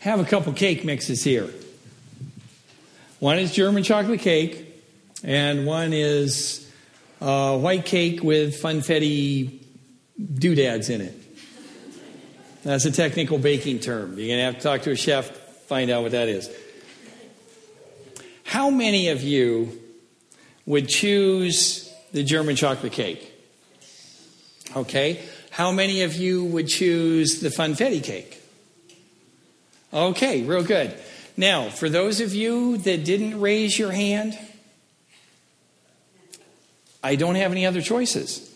have a couple cake mixes here. One is German chocolate cake, and one is white cake with funfetti doodads in it. That's a technical baking term. You're going to have to talk to a chef, find out what that is. How many of you would choose the German chocolate cake? Okay. How many of you would choose the funfetti cake? Okay, real good. Now, for those of you that didn't raise your hand, I don't have any other choices.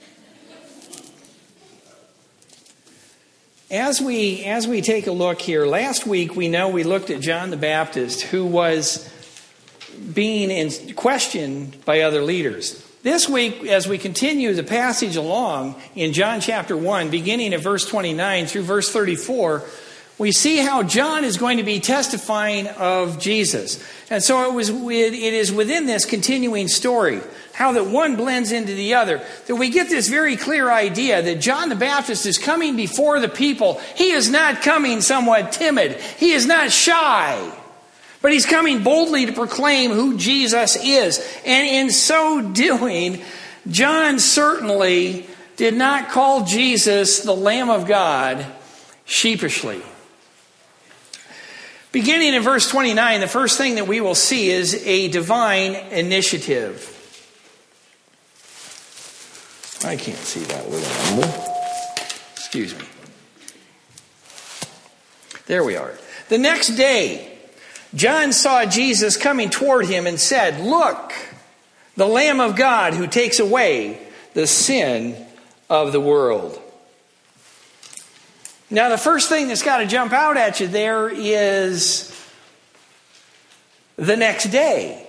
As we take a look here, last week we looked at John the Baptist, who was being questioned by other leaders. This week, as we continue the passage along in John chapter 1, beginning at verse 29 through verse 34, we see how John is going to be testifying of Jesus. And so it is within this continuing story, how that one blends into the other, that we get this very clear idea that John the Baptist is coming before the people. He is not coming somewhat timid. He is not shy. But he's coming boldly to proclaim who Jesus is. And in so doing, John certainly did not call Jesus the Lamb of God sheepishly. Beginning in verse 29, the first thing that we will see is a divine initiative. I can't see that little. Excuse me. There we are. The next day, John saw Jesus coming toward him and said, "Look, the Lamb of God who takes away the sin of the world." Now, the first thing that's got to jump out at you there is the next day.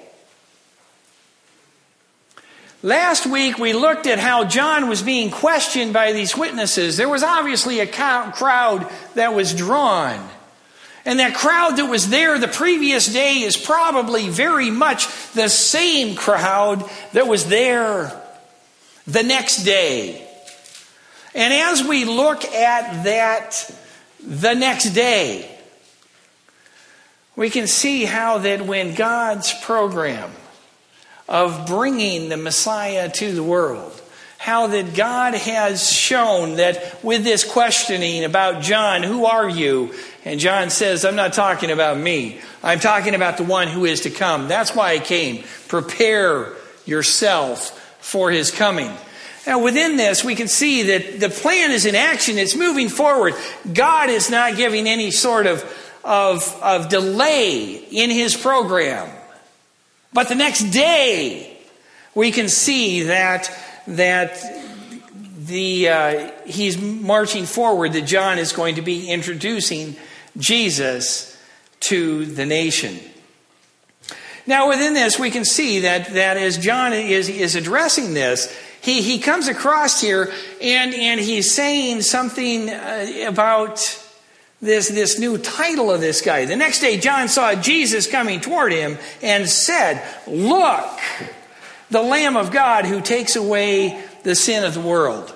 Last week, we looked at how John was being questioned by these witnesses. There was obviously a crowd that was drawn. And that crowd that was there the previous day is probably very much the same crowd that was there the next day. And as we look at that the next day, we can see how that when God's program of bringing the Messiah to the world, how that God has shown that with this questioning about John, who are you? And John says, I'm not talking about me. I'm talking about the one who is to come. That's why I came. Prepare yourself for his coming. Now within this, we can see that the plan is in action. It's moving forward. God is not giving any sort of delay in his program. But the next day, we can see that he's marching forward, that John is going to be introducing Jesus to the nation. Now within this, we can see that as John is addressing this, he comes across here and he's saying something about this new title of this guy. The next day, John saw Jesus coming toward him and said, "Look, the Lamb of God who takes away the sin of the world."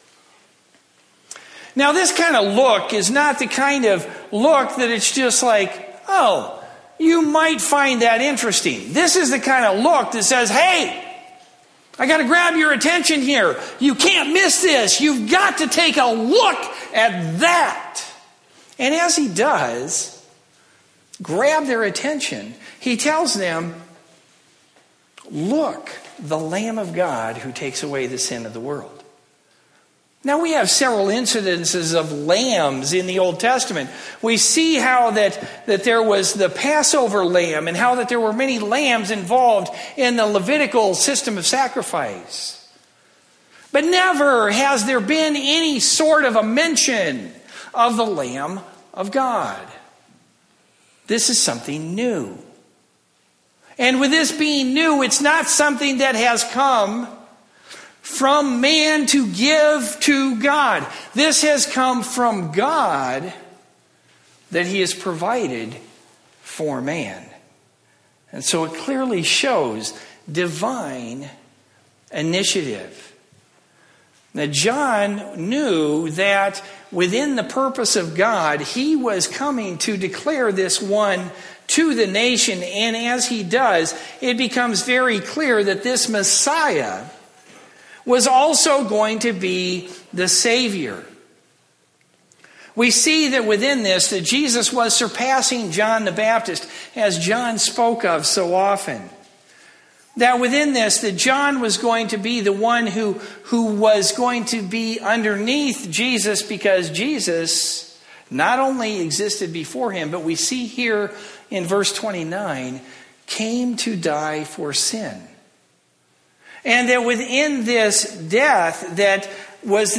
Now, this kind of look is not the kind of look that it's just like, oh, you might find that interesting. This is the kind of look that says, hey, I got to grab your attention here. You can't miss this. You've got to take a look at that. And as he does grab their attention, he tells them, "Look, the Lamb of God who takes away the sin of the world." Now we have several incidences of lambs in the Old Testament. We see how that there was the Passover lamb and how that there were many lambs involved in the Levitical system of sacrifice. But never has there been any sort of a mention of the Lamb of God. This is something new. And with this being new, it's not something that has come from man to give to God. This has come from God that he has provided for man. And so it clearly shows divine initiative. Now, John knew that within the purpose of God, he was coming to declare this one to the nation. And as he does, it becomes very clear that this Messiah was also going to be the Savior. We see that within this, that Jesus was surpassing John the Baptist, as John spoke of so often. That within this, that John was going to be the one who was going to be underneath Jesus, because Jesus not only existed before him, but we see here in verse 29, came to die for sin. And that within this death, that was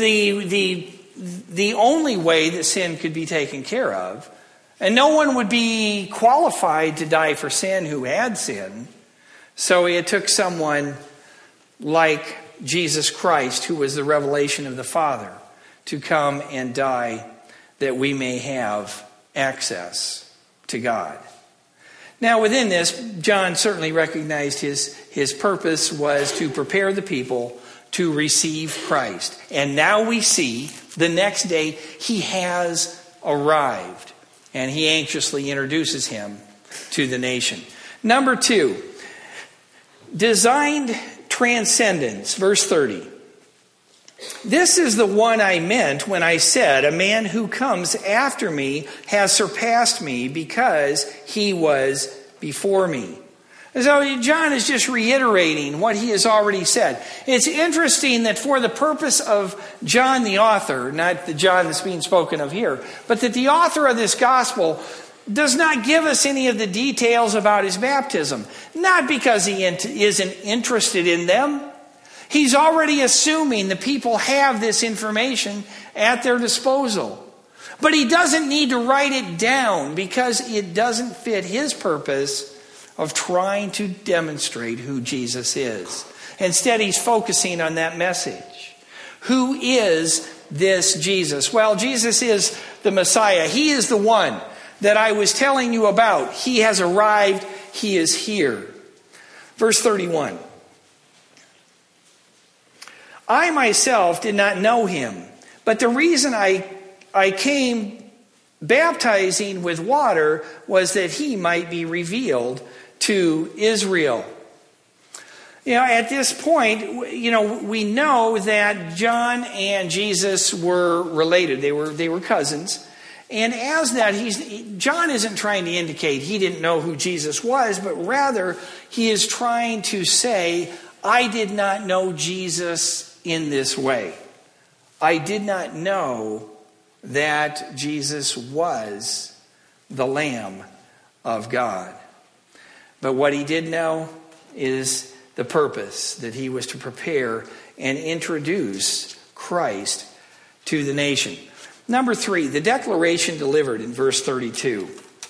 the only way that sin could be taken care of. And no one would be qualified to die for sin who had sin. So it took someone like Jesus Christ, who was the revelation of the Father, to come and die that we may have access to God. Now within this, John certainly recognized his purpose was to prepare the people to receive Christ. And now we see the next day he has arrived, and he anxiously introduces him to the nation. Number 2, designed transcendence, verse 30. This is the one I meant when I said, a man who comes after me has surpassed me because he was before me. So John is just reiterating what he has already said. It's interesting that for the purpose of John the author, not the John that's being spoken of here, but that the author of this gospel does not give us any of the details about his baptism. Not because he isn't interested in them. He's already assuming the people have this information at their disposal. But he doesn't need to write it down because it doesn't fit his purpose of trying to demonstrate who Jesus is. Instead, he's focusing on that message. Who is this Jesus? Well, Jesus is the Messiah. He is the one that I was telling you about. He has arrived. He is here. Verse 31. I myself did not know him, but the reason I came baptizing with water was that he might be revealed to Israel. At this point, we know that John and Jesus were related. They were cousins. And as that, John isn't trying to indicate he didn't know who Jesus was, but rather he is trying to say, I did not know Jesus in this way. I did not know that Jesus was the Lamb of God. But what he did know is the purpose, that he was to prepare and introduce Christ to the nation. Number 3, the declaration delivered in verse 32.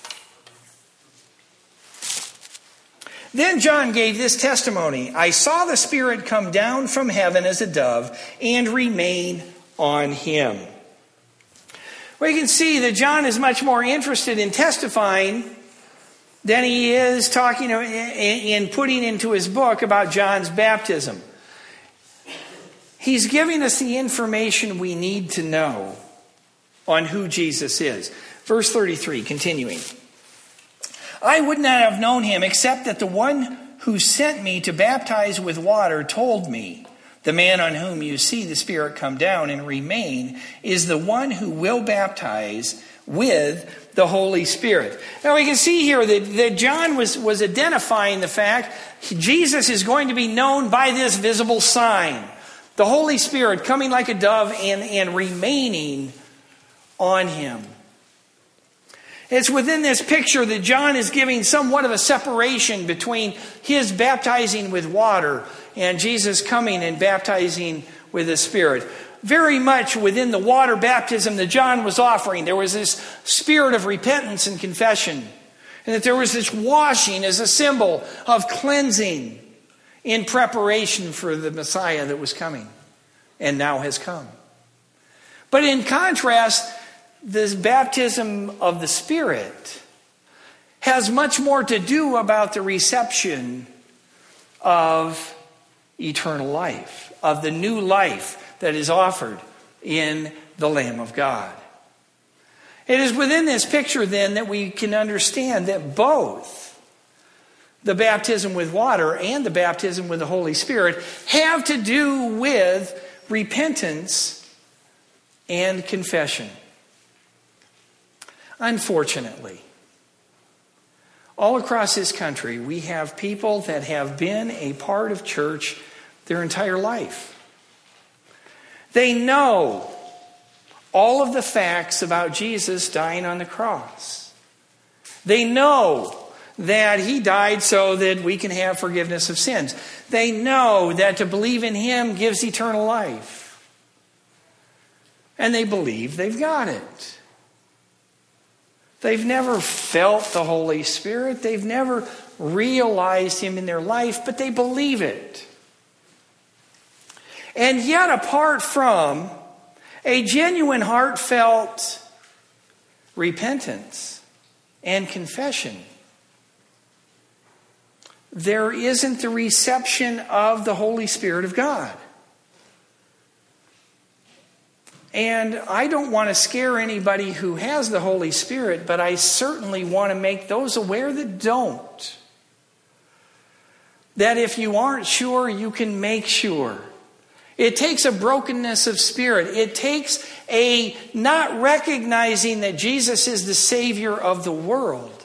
Then John gave this testimony. I saw the Spirit come down from heaven as a dove and remain on him. Well, you can see that John is much more interested in testifying than he is talking in putting into his book about John's baptism. He's giving us the information we need to know on who Jesus is. Verse 33, continuing. I would not have known him except that the one who sent me to baptize with water told me, the man on whom you see the Spirit come down and remain is the one who will baptize with the Holy Spirit. Now we can see here that John was identifying the fact Jesus is going to be known by this visible sign. The Holy Spirit coming like a dove and remaining on him. It's within this picture that John is giving somewhat of a separation between his baptizing with water and Jesus coming and baptizing with the Spirit. Very much within the water baptism that John was offering, there was this spirit of repentance and confession. And that there was this washing as a symbol of cleansing in preparation for the Messiah that was coming and now has come. But in contrast, this baptism of the Spirit has much more to do about the reception of eternal life, of the new life that is offered in the Lamb of God. It is within this picture then that we can understand that both the baptism with water and the baptism with the Holy Spirit have to do with repentance and confession. Unfortunately, all across this country, we have people that have been a part of church their entire life. They know all of the facts about Jesus dying on the cross. They know that he died so that we can have forgiveness of sins. They know that to believe in him gives eternal life. And they believe they've got it. They've never felt the Holy Spirit. They've never realized him in their life, but they believe it. And yet, apart from a genuine, heartfelt repentance and confession, there isn't the reception of the Holy Spirit of God. And I don't want to scare anybody who has the Holy Spirit, but I certainly want to make those aware that don't. That if you aren't sure, you can make sure. It takes a brokenness of spirit. It takes a not recognizing that Jesus is the Savior of the world.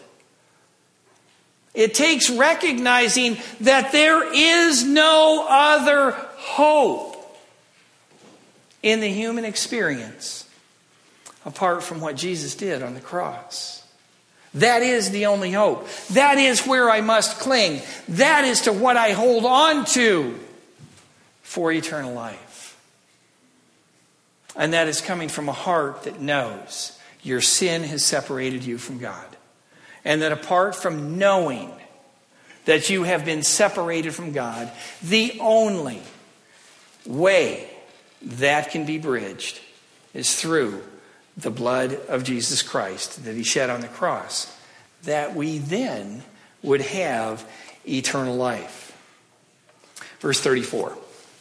It takes recognizing that there is no other hope in the human experience apart from what Jesus did on the cross. That is the only hope. That is where I must cling. That is to what I hold on to for eternal life. And that is coming from a heart that knows your sin has separated you from God. And that apart from knowing that you have been separated from God, the only way that can be bridged is through the blood of Jesus Christ that he shed on the cross, that we then would have eternal life. Verse 34.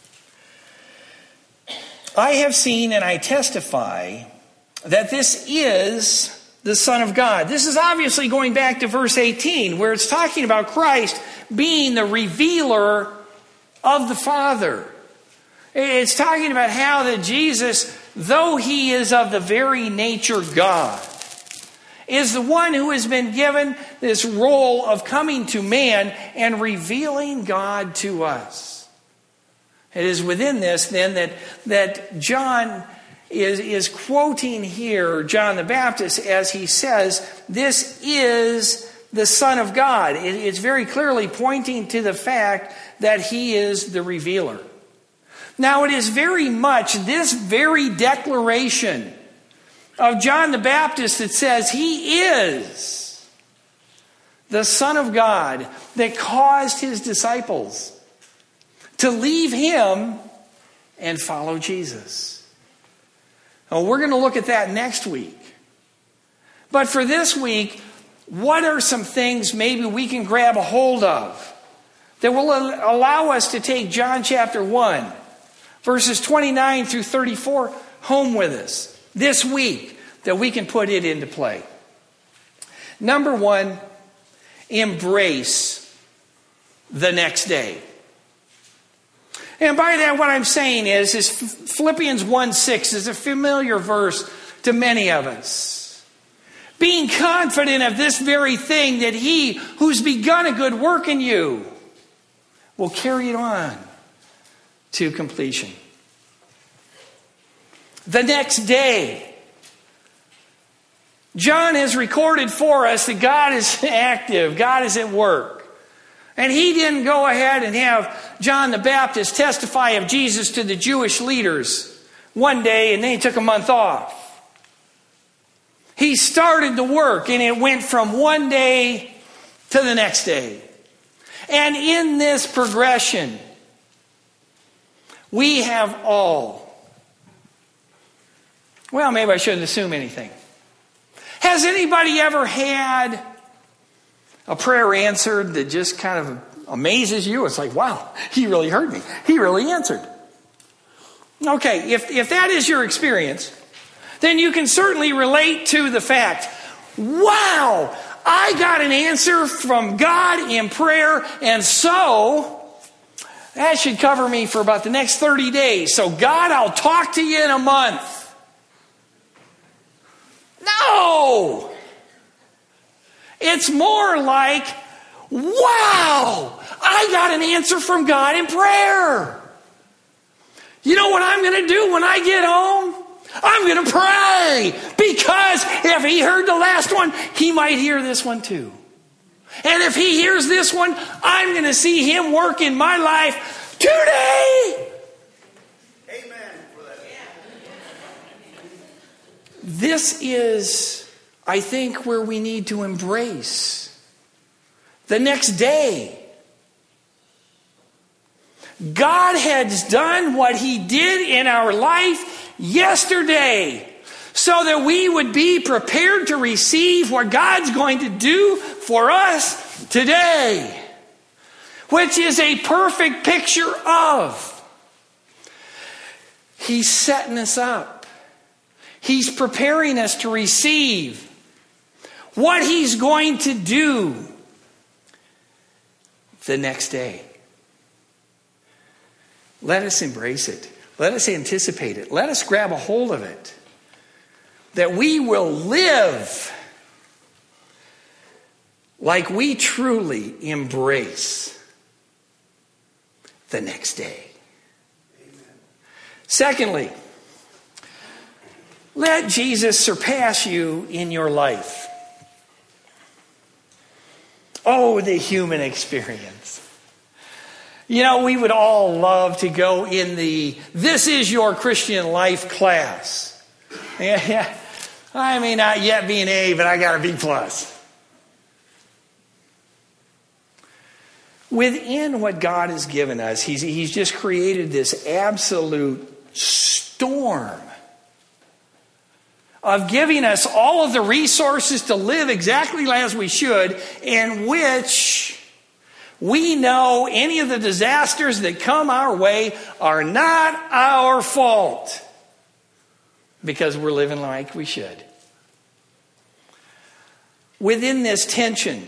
I have seen and I testify that this is the Son of God. This is obviously going back to verse 18, where it's talking about Christ being the revealer of the Father. It's talking about how that Jesus, though he is of the very nature God, is the one who has been given this role of coming to man and revealing God to us. It is within this then that John is quoting here John the Baptist as he says, this is the Son of God. It's very clearly pointing to the fact that he is the revealer. Now, it is very much this very declaration of John the Baptist that says he is the Son of God that caused his disciples to leave him and follow Jesus. Now, we're going to look at that next week. But for this week, what are some things maybe we can grab a hold of that will allow us to take John chapter 1, verses 29 through 34 home with us this week, that we can put it into play? Number one, embrace the next day. And by that, what I'm saying is Philippians 1:6 is a familiar verse to many of us. Being confident of this very thing, that he who's begun a good work in you will carry it on to completion. The next day, John has recorded for us that God is active, God is at work. And he didn't go ahead and have John the Baptist testify of Jesus to the Jewish leaders one day and then he took a month off. He started the work and it went from one day to the next day. And in this progression, we have all, well, maybe I shouldn't assume anything. Has anybody ever had a prayer answered that just kind of amazes you? It's like, wow, he really heard me. He really answered. Okay, if that is your experience, then you can certainly relate to the fact, wow, I got an answer from God in prayer, and so that should cover me for about the next 30 days. So God, I'll talk to you in a month. No! It's more like, wow, I got an answer from God in prayer. You know what I'm going to do when I get home? I'm going to pray. Because if he heard the last one, he might hear this one too. And if he hears this one, I'm going to see him work in my life today. Amen. This is, I think, where we need to embrace the next day. God has done what he did in our life yesterday so that we would be prepared to receive what God's going to do for us today, which is a perfect picture of he's setting us up. He's preparing us to receive what he's going to do the next day. Let us embrace it. Let us anticipate it. Let us grab a hold of it. That we will live like we truly embrace the next day. Amen. Secondly, let Jesus surpass you in your life. Oh, the human experience. You know, we would all love to go in the "This is your Christian life" class. Yeah, I may not yet be an A, but I got a B+. Within what God has given us, He's just created this absolute storm of giving us all of the resources to live exactly as we should, in which we know any of the disasters that come our way are not our fault because we're living like we should. Within this tension,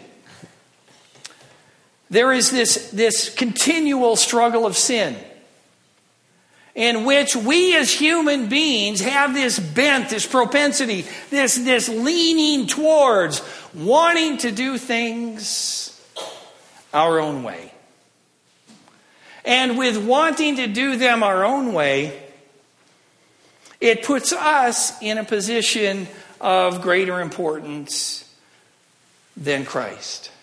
there is this continual struggle of sin in which we as human beings have this bent, this propensity, this leaning towards wanting to do things our own way. And with wanting to do them our own way, it puts us in a position of greater importance than Christ.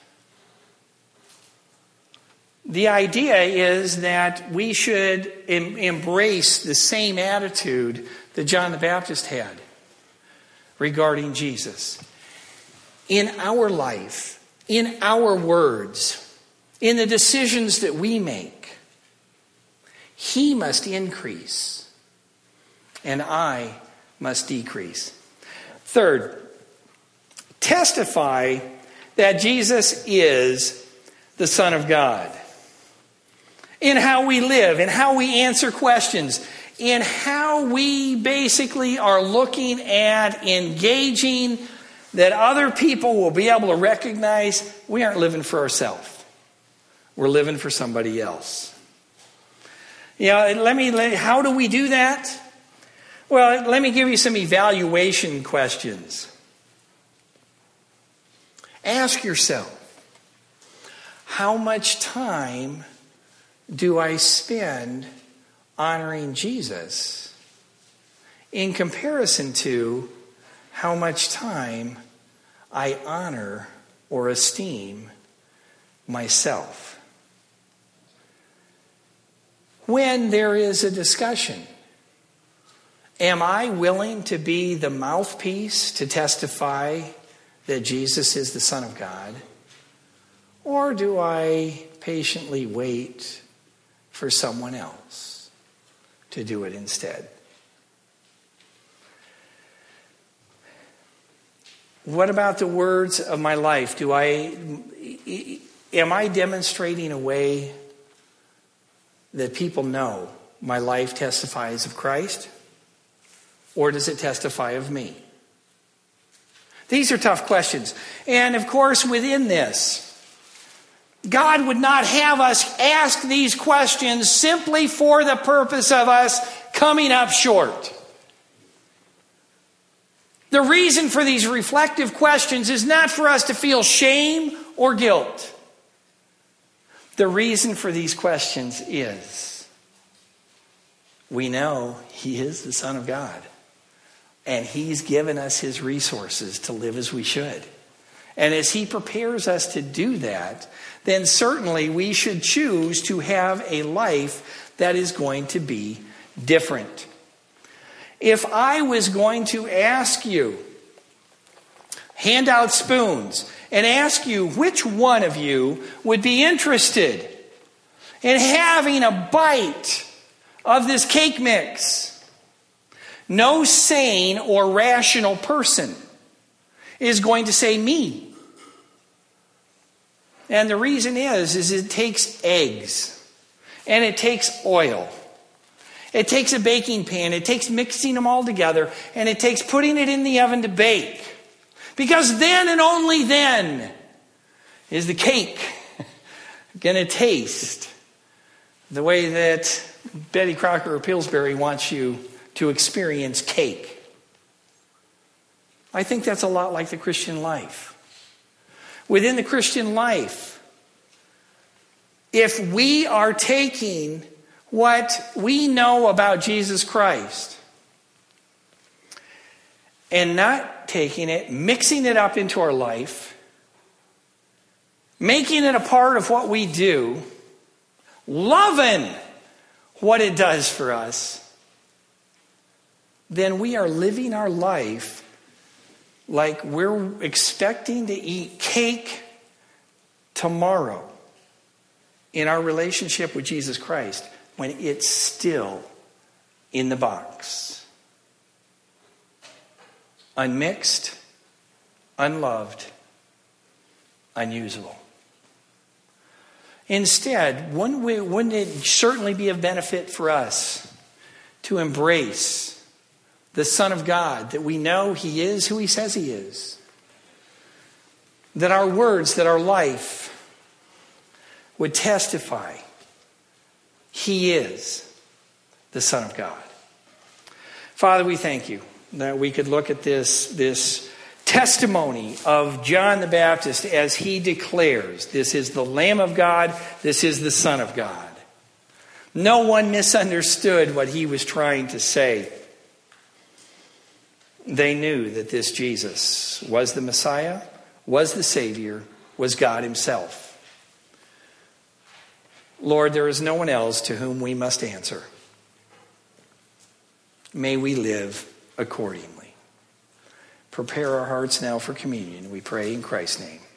The idea is that we should embrace the same attitude that John the Baptist had regarding Jesus. In our life, in our words, in the decisions that we make, he must increase and I must decrease. Third, testify that Jesus is the Son of God. In how we live, in how we answer questions, in how we basically are looking at engaging, that other people will be able to recognize we aren't living for ourselves. We're living for somebody else. How do we do that? Well, let me give you some evaluation questions. Ask yourself, how much time do I spend honoring Jesus in comparison to how much time I honor or esteem myself? When there is a discussion, am I willing to be the mouthpiece to testify that Jesus is the Son of God? Or do I patiently wait for someone else to do it instead? What about the words of my life? Am I demonstrating a way that people know my life testifies of Christ, or does it testify of me? These are tough questions. And of course, within this, God would not have us ask these questions simply for the purpose of us coming up short. The reason for these reflective questions is not for us to feel shame or guilt. The reason for these questions is we know He is the Son of God. And He's given us His resources to live as we should. And as He prepares us to do that, then certainly we should choose to have a life that is going to be different. If I was going to ask you, hand out spoons, and ask you which one of you would be interested in having a bite of this cake mix, no sane or rational person is going to say me. And the reason is it takes eggs, and it takes oil. It takes a baking pan. It takes mixing them all together, and it takes putting it in the oven to bake. Because then and only then is the cake going to taste the way that Betty Crocker of Pillsbury wants you to experience cake. I think that's a lot like the Christian life. Within the Christian life, if we are taking what we know about Jesus Christ and not taking it, mixing it up into our life, making it a part of what we do, loving what it does for us, then we are living our life like we're expecting to eat cake tomorrow in our relationship with Jesus Christ when it's still in the box. Unmixed, unloved, unusable. Instead, wouldn't it certainly be of benefit for us to embrace the Son of God, that we know He is who He says He is, that our words, that our life would testify He is the Son of God. Father, we thank You that we could look at this testimony of John the Baptist as he declares, this is the Lamb of God, this is the Son of God. No one misunderstood what he was trying to say. They knew that this Jesus was the Messiah, was the Savior, was God Himself. Lord, there is no one else to whom we must answer. May we live accordingly. Prepare our hearts now for communion, we pray in Christ's name.